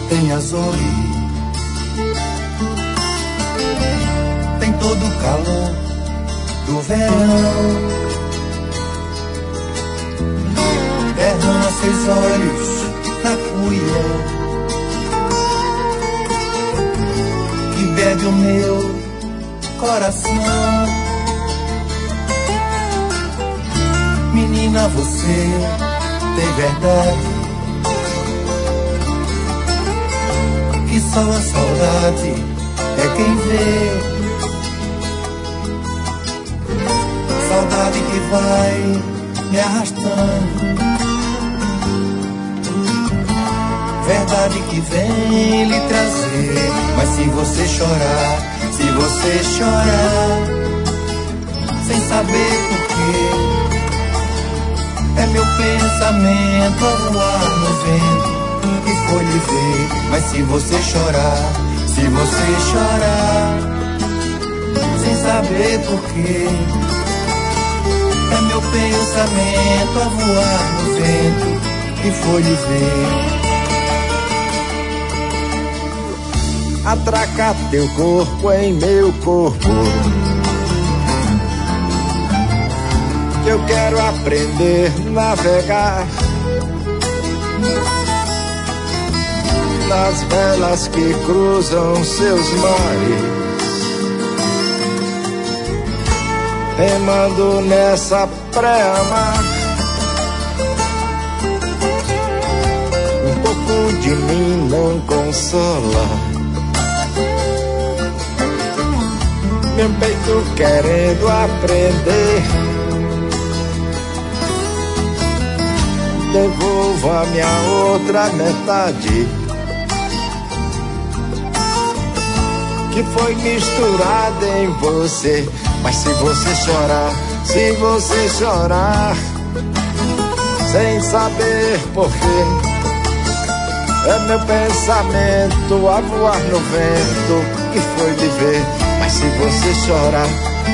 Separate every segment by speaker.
Speaker 1: tem azul, tem todo o calor do verão. Derrama seus olhos na cuia que bebe o meu coração. Menina, você tem verdade que só a saudade é quem vê. Saudade que vai me arrastando, verdade que vem lhe trazer. Mas se você chorar, sem saber porquê, é meu pensamento a voar no vento que foi lhe ver. Mas se você chorar, sem saber porquê, é meu pensamento a voar no vento que foi lhe ver.
Speaker 2: Atracar teu corpo em meu corpo, que eu quero aprender a navegar nas velas que cruzam seus mares, remando nessa pré-mar. Um pouco de mim não consola, meu peito querendo aprender. Devolva minha outra metade, que foi misturada em você. Mas se você chorar, sem saber porquê, é meu pensamento a voar no vento que foi lhe ver. Mas se você chorar,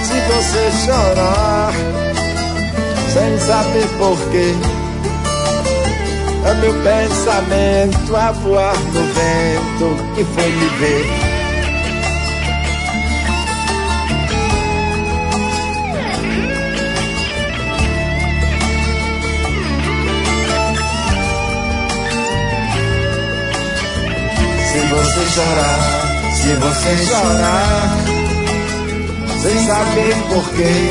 Speaker 2: sem saber porquê, é meu pensamento a voar no vento que foi lhe ver.
Speaker 1: Se você chorar, sem saber porquê,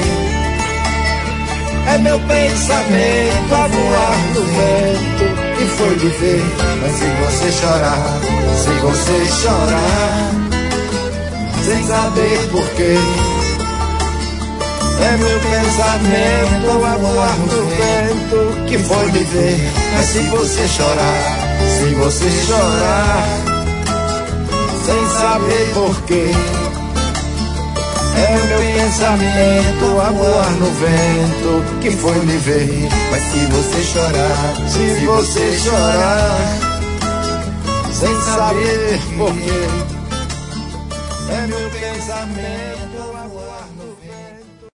Speaker 1: é meu pensamento a voar no vento que foi lhe ver. Mas se você chorar, sem saber porquê, é meu pensamento a voar no vento que foi lhe ver. Mas se você chorar, sem saber porquê, é meu pensamento a voar no vento que foi lhe ver. Mas se você chorar, sem saber porquê, é meu pensamento a